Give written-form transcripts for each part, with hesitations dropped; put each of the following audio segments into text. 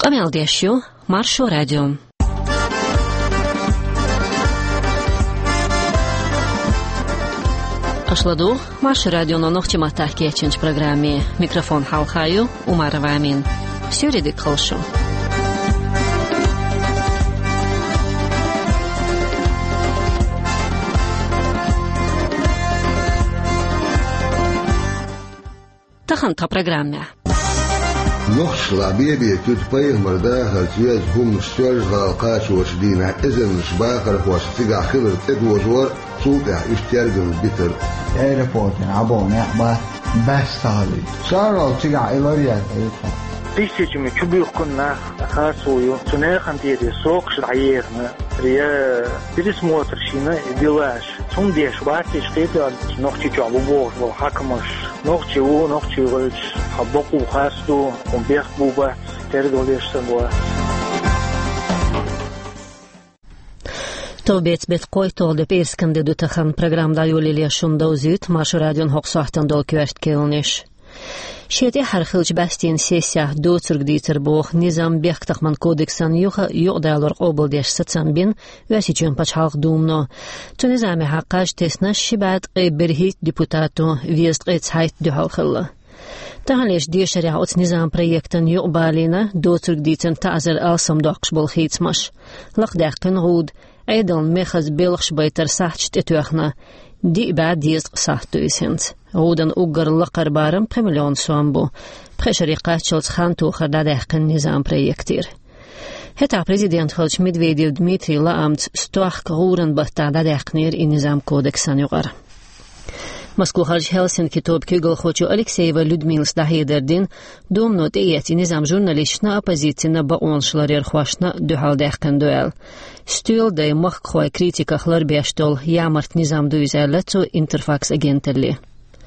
Amel Maršo Radio. Ашладу Maršo Radio на ногти матахки еченч программе. Микрофон Халхаю, Умарова Амин. Все редик холшу. Тахан та программе. نخشلا بيبي تتبيه مردا هالتياز هم الشرج غالقاش وشدينا إذن شباخر وشتقع خبر تدوجور صوتع اشترقم البتر ايربورتين عبون يحبا بس تالي شارل تقع إلاريات ايطا بيسيجمي كبير كنا خاصويو سناخن ديدي سوقش العيرنا ريا بيدس موترشينا ديواش ثم ديش باتي شقيدة نوختي جعبو بوغ والحكمش نوختي غلش حبقو خاصدو ومبيخ بوبات تردو ليش سنوا Tobets bet koitol de perskande du tahan program da yolile shundozit Maršo Radio hoqsahtan dol kvert kelnish. Sheti har khilj bastin sessiya dotsurg diter boh nizam beqtaqman kodeksan yuqdalor qobul desh satsanbin vasichun pachhalq dumno. Tu nizami haqqash tesnash shibat berhit deputato viest qetshayt duhalkhilla. Tahalish deshari ots nizam proyektan yuqbalina dotsurg diten ta'zir alsam doqsh bol khitsmash. Laqdaqin gud أيضاً مخز بلغش بيتر ساحت تتوخنا دي بعد ديز قصاحتو يسنت غوداً أقر لقر بارم بمليون سوامبو بخشريقات شلت خانتو خردادهق النظام بريكتير هتا بريزيدنت خلش ميدفيديو دميتري لامت ستوخ غورن بهتعدادهق نير النظام كودكسان يغار Москву харж Хелсинки топ кюгл хочу Алексеева Людмила Стахидердин домно теяти низам журналистна оппозиция на баон шларер хвашна духалдахкан дуэл. Стюл дай маххой критика хларбештол ямарт низам дуизалацу интерфакс агентелли.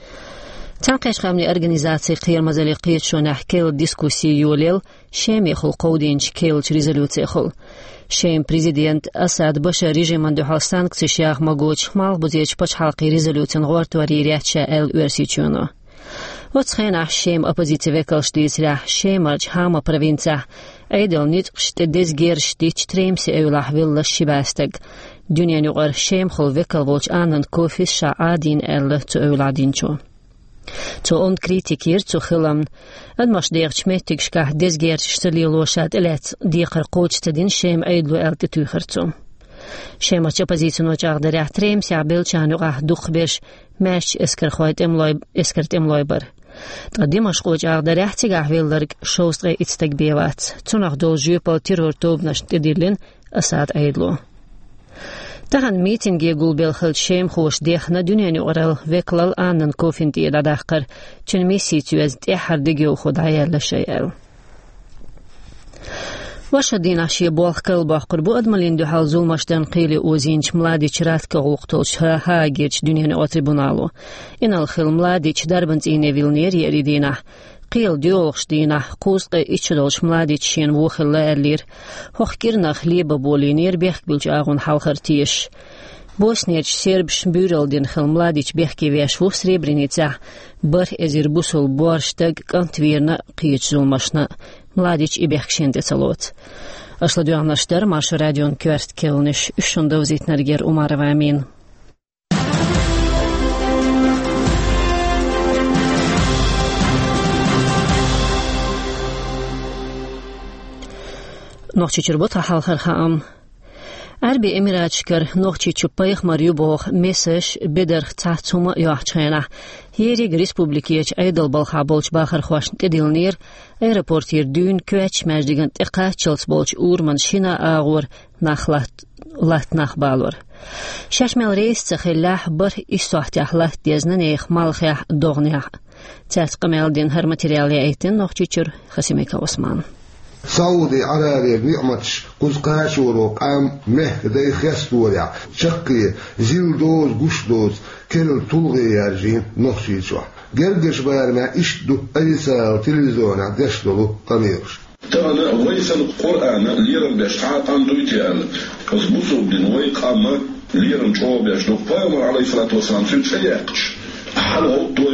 تنقش خامني организации قير مزالي قيد شو نحكيل ديسكوسي يوليل شامي خل قودينش كيل ريزولوسي خل شام بريزيدنت أساد باشا ريجيمان دوحال سانكسي شاخ مغوش مال بوزيش باش حلقي ريزولوسين غورت وريريات شاء الورسيتشونو وتخينا شام أبوزيتي ويكالشتيس راح شامرج هاما провинция أيدل نيتقشت ديزجير شتيش تريمسي أولاح ويلا الشباستق دنيا نغر شام خل ويكال وولش آنن كوفيس شا عادين ألا تو أولادينشو تو اون كريتيكير تو خلام ادماش ديغش ميتيكش كاه ديزجير شتلي لوشات الات ديقر قوتش تدين شيم ايدلو الت توخرتو شيما تشابازيتو نوجاغ دريح تريم سيعبيل شانو غاه دوخ بيش ماش اسكر خويت اسكرت املايبر تقديمش قوجاغ دريح تيغاه ويلرق شوستغي اتستق بيوات توناغ دول جيوبال تيرور توبناش تديلين اساد ايدلو تهان ميتينجي يقول بالخل شيم خوش ديخنا دنيا نورال وكلال آنن كوفين دي لداخر چن ميسيتو از ديحر ديگيو خدايا لشيئل وشدين عشي بوالخ كالباق قربو أدمالين دو حال زولمشتن قيلي اوزينش ملاديش راتك غوقتولش هاگيرش دنيا نو تريبونالو إن الخل ملاديش دربنت إيني ويلنير يريدينه قيل ديولخش دينا قوسق إيشدولش ملاديش شين ووخل لألير هوخكيرنا خليبا بولينير بيخ بلج آغون حالخرتيش بوسنيرش سيربش بيرل دين خل ملاديش بيخكي ويش وو سريبرينيتسا بر ازير بوسل بورشتاق كانتويرنا قيش زولمشنا ملاديش إبيخكشين ديتالوت أشلا دواناشتر Maršo Radio كوارت كيلنش اشون وزيت نرجر Умарова Амин نوخشي چربوت حالخر خام أربي إميراتشكر نوخشي چوبايخ مريوبوخ مسش بدر تحتوما يوحچينا هيريگ ريسبوبليكيش أيدل بالخا بولش باخر خوش تديلنير ايرابورتير دون كواتش ماجدگن تقا چلس بولش اورمن شينا آغور نخلات نخبالور شاشمال ريس تخلاح بر إستوحتيح لات ديزنانيخ مالخيح دوغنيح تاتقمال دين هر ماتريالي ايتن نوخشي چر خسيميكا عثمان سعودي عربي بيعمتش قزقاش وروقام مهك داي خيستوريا شقي زيل دوز قش دوز كل طلغي يارجين نخشي شوح قرقش بارنا اشدو ايسا تلفزيون عدشتلو قميرش تانا ويسا القرآن ليرن بيشتعات عن دويتيان كزبوسو بدن ويقام ليرن شو بيشتو فامر عليه الصلاة والسلام سيد سياقش حلو دوي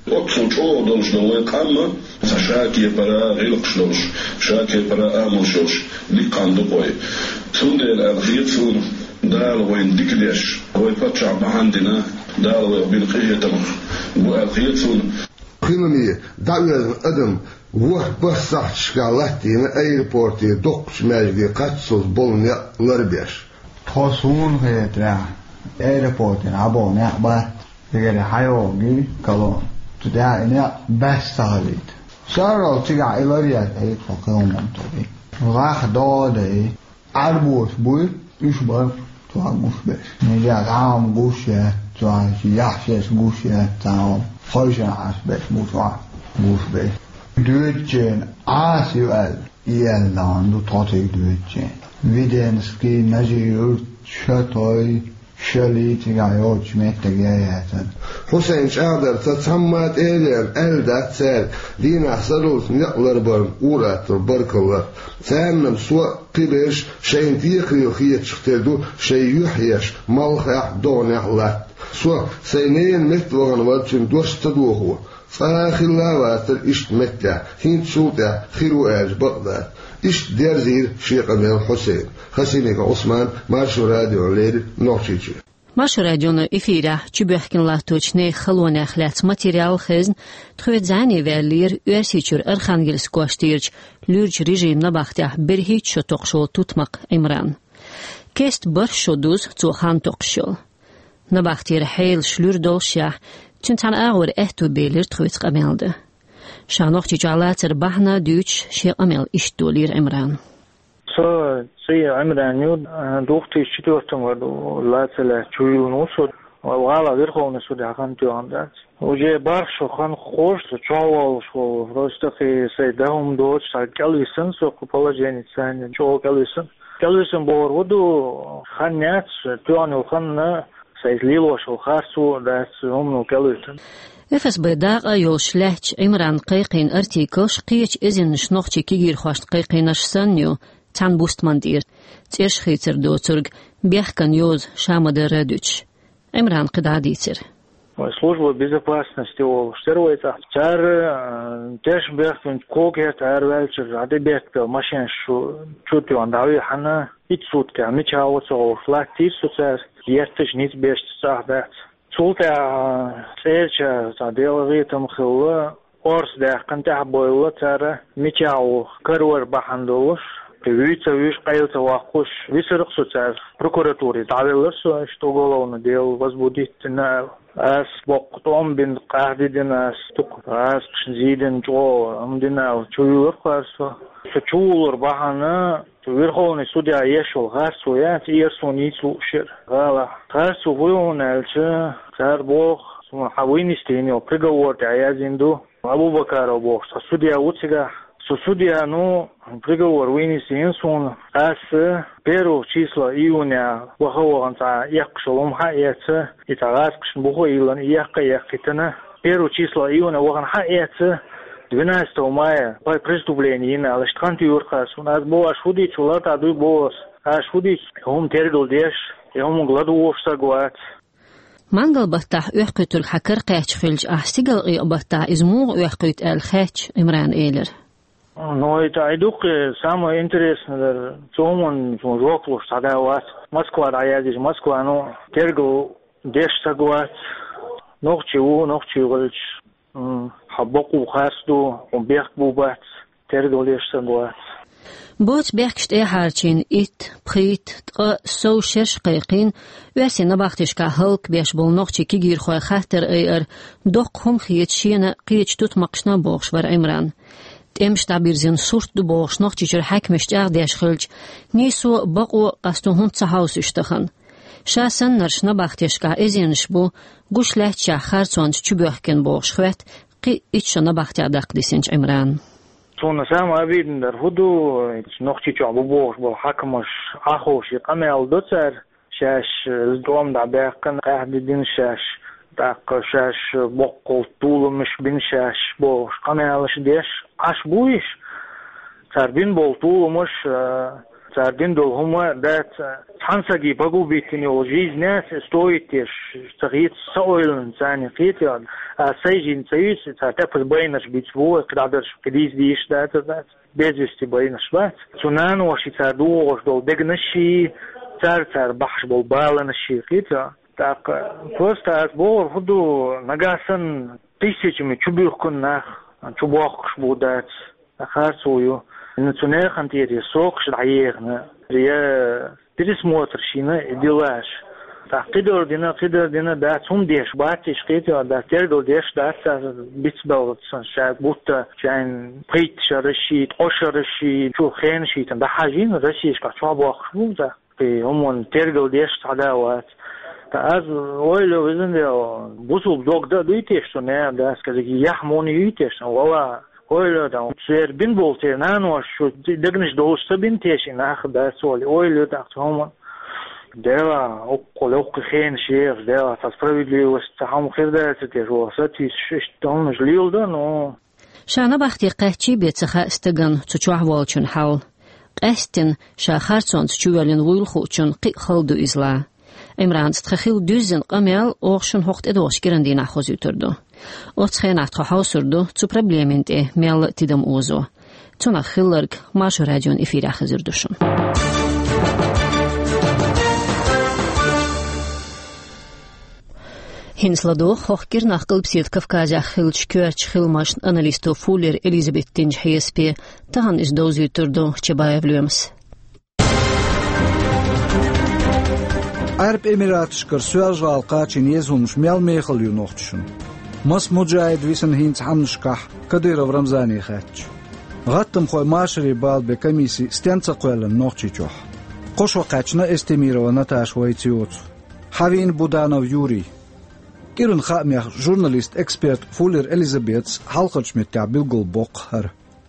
أقصد دولش دوي قامة سشاكي برا غيلقشلوش شاكي برا آموشوش لقاندو قوي سوندي الألخيط سون دال وين ديكليش قوي باتشع بحاندنا دال وين بنقية تمخ والألخيط سون خلني دعوة أدم وح بصح شكالاتين أيربورتي دوقش ماجي قاتسوس بولنيا لربيش تصون هيترا أيربورتي عبوني أخبار تقول حيوغي كالون تدعي إني بس تغليد سارو تيجا إلاريات أي فقيهم منطقي غاخ دادي عربوش بوي يشبر توها مشبش نجاك عام قوشية توها يحشيش قوشية تاهم خيشن عسبش بوشوع مشبش دوتجين عاسي وقال إيالان دو تطيق دوتجين ويدنسكي نجيور شطوي شلي تجايوش متجاياتن حسين شادر تتسمت إيلين ألدات سال دينا سروس نقلر برم أوراتر بركالله سانم سوى قبش شين تيقريو خيط شختردو شي يحيش مالخيح دونيح لات سوى سينين متوغن ودشن دوش تدوخو فاخي اللواتر إشت متع هين تشوتع خيرو آج بغداد إشت ديرزير شيق أمير حسين خسينيك عثمان مارشو راديو ليري نوشيجي مارشو راديونا إفيرا تبوحكن لاتوچني خلونا خلات ماتيريال خزن تخويت زاني والير أرسيچور أرخانجلسك واشتيرج لورج ريجيم نباختح برهيت شو تقشو تطمق إمران كيست برشو دوز توخان تقشو نباختير حيل شلور دولشيح تنتان أغور أهتو بيلر تخويت قمالده شانوخ جالات ربحنا دوش شي أمل إشتولير إمران سي عمران يود دوختي شتوتم ودو لاتلا تشويونو سود وغالا غيرخون سود حقن تيواندات وجي بارشو خان خوش تشاول شو روستخي سيدهم دوش كالويسن سو قبولجيني سان جو كالويسن بور ودو خانيات تيوانو خان سيزليلو شو خاصو داس همنو كالويسن إفس بيداغ يوش لحج إمران قيقين أرتيكوش قيش إذن نشنوخشي كيجير خواشت قيقينش سنيو تان بوست مندير تيش خيتر دوترغ بيحكن يوز شامد رادوش إمران قداديتر служба безопасности штырвайта чар теш бехтун когет арвалчер адебекта машин чути андави хана итсутка мичаоцо флактис соцер ертеш ниц бешт сахда султа сеча заделвитам хыла орс да канта бойла тара мичао карвар бахандолуш Вице каилта вахуш висерх соцер прокуратуре давилер что уголовное дело возбудить на ас боктом бин кахдиден тук ас зиден жо амдина чуюр харсо чулур бахана Верховный судья ешел харсо я тирсони слушер гала харсо войонелче цар бог хавинистинio приговор аязинду Абубакаров бог судья уцига Судья, приговор вынесли инсун, ас 1 числа июня вахованца якшолом хаэца, и тарас кшн бухоилан якитана. 1 числа июня вахан хаэца, 12 мая по преступлению на лаштханти юрхас. У нас был ашудич, улата дуй бос, ашудич, хум тердул деш, и хум гладуов сагуат. مانجل بطاح أحقيت الحكر قاش خلج أحسيقل بطاح إزموغ أحقيت الخاتش إمران إيلر. Это самое интересное, что он жёлтый, что давать. Москва, я здесь Москва, тергал, дешта гуать, ночью говорит, хабоку хасту, он бег бубать, тергал дешта гуать. بوت بيحكشت هارچين إت بخيت سو شش قيقين واسي نباختش كهلك بيش بولنوخشي كيجير خوي خاطر اير دوقهم خيت شينا قيتش توت مقشنا بوخش ور عمران تمش تعبيرزين صورت دو بوخش نوخشي جر حكمش داش خلج نيسو بقو قستو هون تسهاوس اشتخن شاسن نرش نباختش كازينش بو قوش لهتشا خارصونج چبوخكن بوخش خوات قي اتش نباختي عدق ديسنج عمران Son sam abidin der hudu noch chicho abubosh bo hakmosh akhosh qamel dotsar shash zdom da beqan qahdidin shash daqash boqqol tulmush bin shash bo qamelish desh ash buish tarbin bol tulmush Сардин дол хума дат хансаги багу битни о жизнь стоит тагит сойлен зани китя а сейжин сейс та побайнаш битво крадаш кдис диш дат безвести байнаш бат сунан ваши цаду дол дегнаши цар бахш бол баланаши китя так просто бор худу нагасан тысячами чубухкуннах чубахш будат ахасую национальных антирессок шдаерна я пересмотрщина делаш так кидор дина да сумдеш батиш китя да тердол деш да битбал шаг будто чайн прит шаршит ошаршит чухеншит да хажин российска чубахш буда омон тердол деш тадават аз ойло визенде бусул догда дуйтеш что не да сказать яхмони юйтеш вала ойло да сер бин болте нано что дегнеш доста бин теши нах да соли ойло да тома дела околок хен шеф дела справедливость хам хирда те жосати штон жлилда но шана бахти qahchi betsaha istagan tsuchwalchun hawl qastin shakharson tsuwalen wulkhuchun qikhaldu isla Imran stkhil düzen qamel oqshun hoqt edosh gerandina khozuturdu Otsxenat khausurdu zu problemente mel tidam ozo Tuna khillerg mash radion efira khazirdushun Hinslado hoqgir naqlbsit Kavkazya khilch köch khilmash analisto Fuller Elizabeth Tinch HSP tahan izdozuturdu Chebayevlüms Arab Emiratishkar Suazval qachin yezulmuş mel mekhil yunoqtishun. Mas mujahid wissen hins hamnishkah Kadyrov Ramzani khatch. Ghattam khoy mashri balbe komisi stenca qoylan noqchichoh. Qo'shwa qachna Estemirova Natasha Waytsiot. Havin Budanov Yuri. Kirun khamyah journalist expert Fuller Elizabeth halqachmetya bilgul boqhar.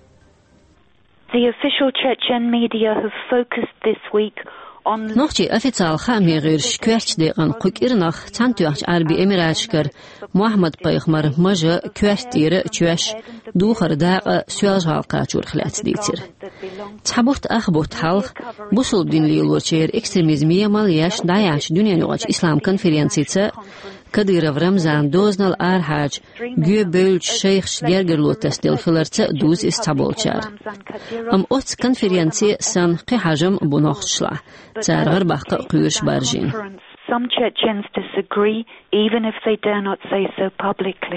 The official Chechen media have focused this week Noqchi ofitsial xamir shkwerchde an qukirnach tantuach Arbi Emirashkar Muhammad Payg'ambar maja kwertire chwesh duxarda suazhalqa churkhlat ditir. Tabut akhbut halq busul dinli locher ekstremizmi yamal yash dayash dünyanyoq islam konferensiyasi Kadyrov Ramzan doznal arhaj göbölch şeyh gergerlotas del khilarta duz istabolchar. Am ots konferensiya san qihajam bunoqchla. Tsargar baqqa quyush barjin. Some Chechens disagree even if they dare not say so publicly.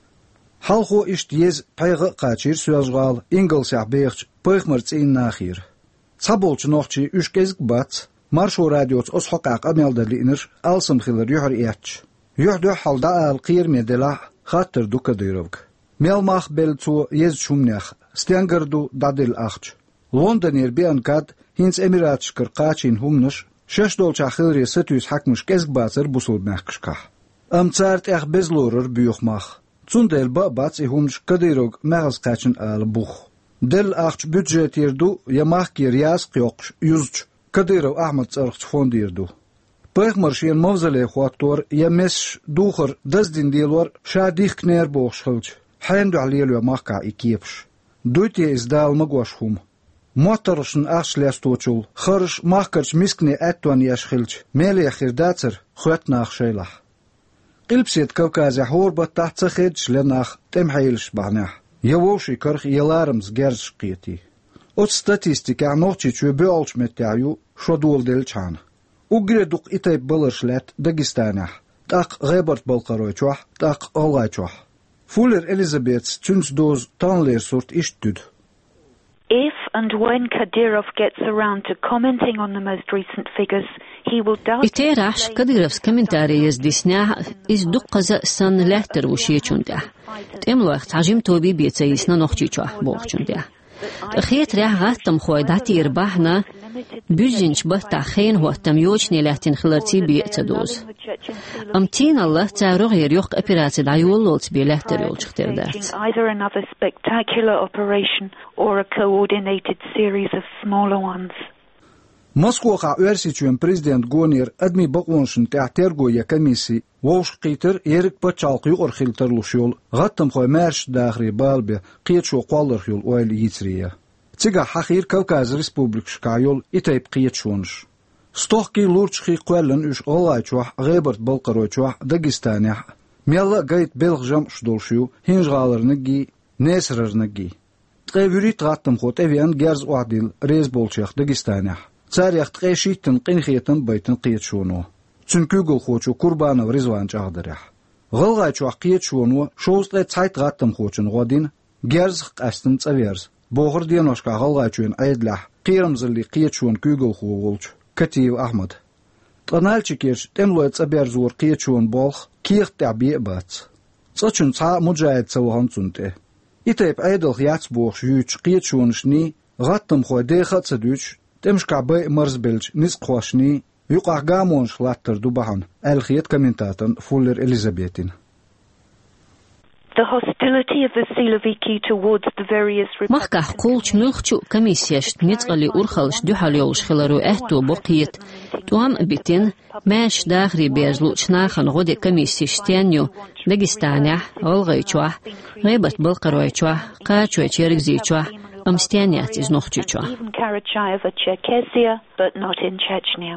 Halqo ist yez payga qachir suazgal ingelsach beach Payg'amar in nakhir. Sabolch noqchi üçkezg bats marsho radiots os haqaq ameldaliner alsam khilar yuhr yach. Yuhdu halda al-qir medela khater du Kadyrov. Melmach belzu yez shumnach stengardu dadil akhch. Londoner biankad hins Emiratishkar qachin humnush sheshdolcha khilri setüs hakmush kezgbazer busul machkah. Am zart bezlorer buchmach. Zundel bats humsh Kadyrov magas qachin al buch. Del akhch budgetirdu yamach kiryas qyoqsh yuzch Kadyrov Ahmad tsarqch fondirdu. Payg'amar shen mavzale xwaktor yamesh dukhar dazdin dilor shadikh kner boxshilch handu aliyelo maqqa ikipsh duti izdal magwashhum motorshn achslestochul kharsh maqkarch miskne atwan yashkhilch mele khirdatser khwatnach shelah qilbset Kavkazya horba tahtsakhid shlenach temhaylsh banah yawoshi karkh yalarms gershqiti ot statistika nochi chubelch metayu shodul delchan Ugreduk itay balarshlat Dagestana. Tak Rebert Balqaroychwah, tak Olgaychwah. Fuller Elizabeth Tunsdoz Tanler sort istud. If and when Kadyrov gets around to commenting on the most recent figures, he will doubtless Iterash Kadyrov's commentary is disnya is duqaza san lahter wshiychunda. Temloach tajim tobi bietsayisna noqchichwah boqchunda. Khiyat ra'gatam khoydati irbahna Büzinch bahta khayn hotam yochni latin khilarti bi'tadoz. Amtin Allah ta'rug yoq operatsiya ayollots bi'lahter yolchiqtirdat. Either another spectacular operation or a coordinated series of smaller ones. Moskva üniversitesi prezident Gonir admi baqonshun ta'tergoya komisi Wosh qiter erik pachalqi orxilterlushul g'attam khoy marsh dakhri balbe qiyetsho qallarxul oil yitriya. Ciga Hachir Kavkaz Respublikas kājol itayp qietšonš. Stohki lurčki qwellen üş olayçuah Rebert Balqaroyçuah Dagestaniah. Mella gayt belgjam shdolshu hinjgalarını gi nesrarını gi. Tqevuri trattam xot evian gerz uadil rezbolçaq Dagestaniah. Tsariyaq tqeşitin qinxiyetin baytin qietšono. Çünkü gol xoçu Qurbanov Rizvan çağdırah. Gılgayçuah qietšono şoğustay tsayt trattam xoçun godin gerz qastin tsaverz. Boğur diyanoşka gılgayçuyn aydlah qiramzilli qietšon kügol xoğolç. Kativ Ahmad. Tqanalchikirch temloy tsaber zur qietšon bolx kiiq tabi bats. Tsachun tsa mujahid sawhansunte. Itayp aydal yats boğ yüç qietšonshni gattam xodexa tsaduch temshka bay marzbelch nis qoshni yuqaq gamonsh latter dubahan. Alkhiyat kommentatan Fuller Elizabetin. The hostility of the Siloviki towards the various Mahkah kulch milchu komisiyasht nitsqali urkhalsh duhalyolsh khilaru ehtu boqiyet tuam bitin mesh dakhri bezluchnaxan gode komisiyashtenyu Dagestaniah olgaychwa Rebert Balqaroychwa qachoy chergzichwa amsteniat iz nokhchichwa even Karachayeva, Cherkessia, but not in Chechnya.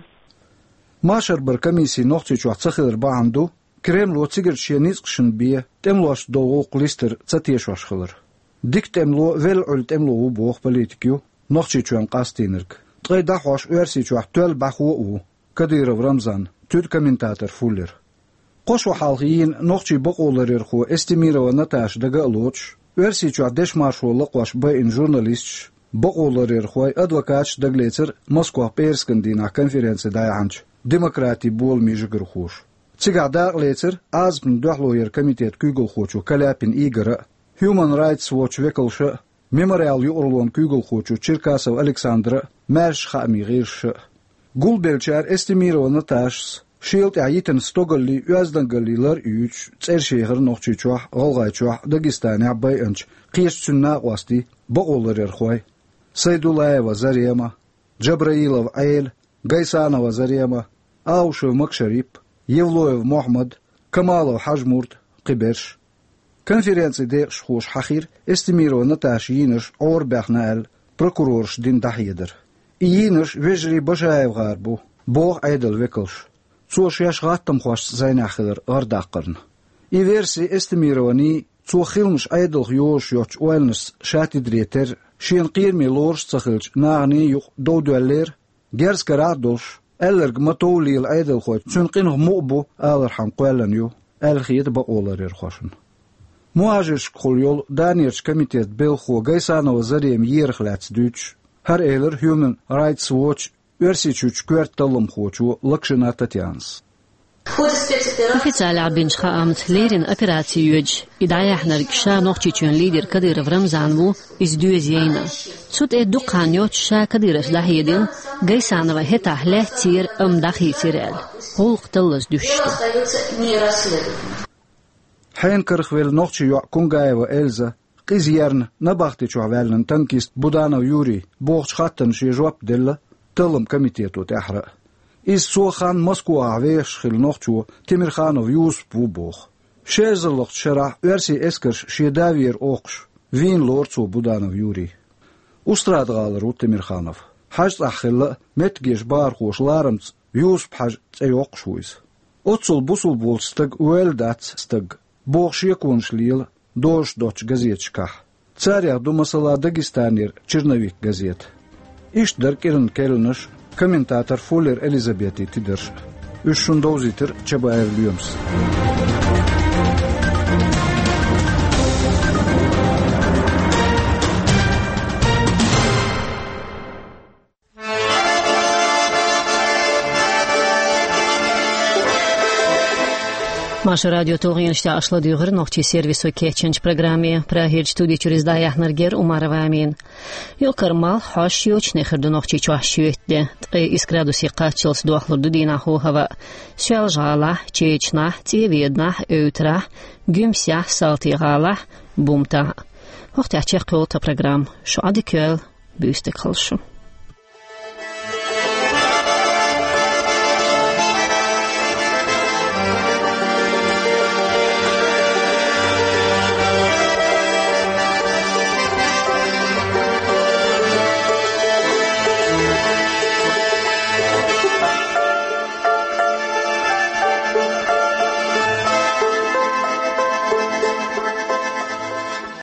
Mashar bar komisiy nokhchichwa tsakhir baandu Kreml otsiger şenizqşın biye temloş doğu klister tsatiyeşwaş khılır. Dik temlo vel ul temlo u boğ politikyu noxçiçuan qastinirk. Tqayda xoş örsicwa töl baxu u Kadyrov Ramzan tüd kommentator Fuller. Qoşu halqiyin noxçi boqolar xo Estimirova Natash daga loch örsicwa deşmarşolla qoş bayin jurnalist boqolar xo advokat dagletser Moskva perskandina konferensiya dayanç demokrati bolmi jigir xoş. Цигада лецер азбн дахлоер комитет күгөл хочу Каляпин Игоря, Human Rights Watch векалша, Мемориал юрлон күгөл хочу Черкасов Александра, Мерш хами гирша. Гулбелчар Эстемирова Наташ, Шилт аитен стогалли уаздангallilар үч, цершехер нохчичуах, голгайчуах Дагестане байынч, қиешчунна уасти, боголлар хой. Сайдулаева Зарема, Джабраилов Аэль, Гайсанова Зарема, Аушев Макшарип, Евлоев Мохмад, Камалов Хажмурт, Qibirsh. Конференция де шхуш Хахир Эстемирова Наташ Йиныш Орбахнаэл, прокурорш дин дахидер. Йиныш вежри Башаев гарбу, бог айдал векалш. Цош яш гаттам хош зайнахидер ардаққырн. И версии Эстемировани цо хилмш айдал йош йоч уэлнс шатидретер, шин qirmi лорш цахилч нагни юq доудуэллер, герс карадолш, Ellerg matolil aydel khoy çünqin mubu alır han qoylan yo alxiyet baqolar erxoşun muajish qolyol daniyach komitet belxo Gaysanova Zarem yerxlats duch har eler Human Rights Watch örsichuch kvartalım xochu Lakshana Tatyans Официально Арбиншха амт лерин операцию идаяхнар кша нохчичун лидер Kadyrov Ramzan bu izdüzeyna. Sut edduqanyot sha Kadyrov lahidin Gaysanova hetah tir amdahi tirel. Holqtılız düştü. Hayn karxvel noxchi yo Kungaeva Elza qizyarn nabaxti chuvaln tankist Budanov Yuri boğç xattan shi jwab della tılım komitetu tahra. Из Сохан Москва вешхил нохчу Тимирханов Юсуп Бубох. Шезалох шара верси эскерш шедавир окш. Вин лорцу Буданов Юрий. Устрадгалар у Тимирханов. Хаж ахилла метгеш бархош ларамц Юсуп хаж цейокшуиз. Отсул бусул болстаг уэлдат стаг. Бохш якуншлил дош доч газетчках. Царях думасала Дагестанер Черновик газет. Иш даркирн келныш Kommentator Fuller Elizabeti tider. Üçündoziter Çabaev Williams. Маша радио Толгиншта ашла дюгыр нохчи сервису кеченч программе прахир студии через даяхнаргер Умарова Амин. Юлкармал хош юч нехерду нохчи чуашюетде. Тқи искрадуси қачилс дуахлурду динаху хава. Шуалжала, чечна, тиведна, өйтра, гюмся, салтигала, бумта. Вахтя чех колта программ. Шуади кёл, бюстек халшу.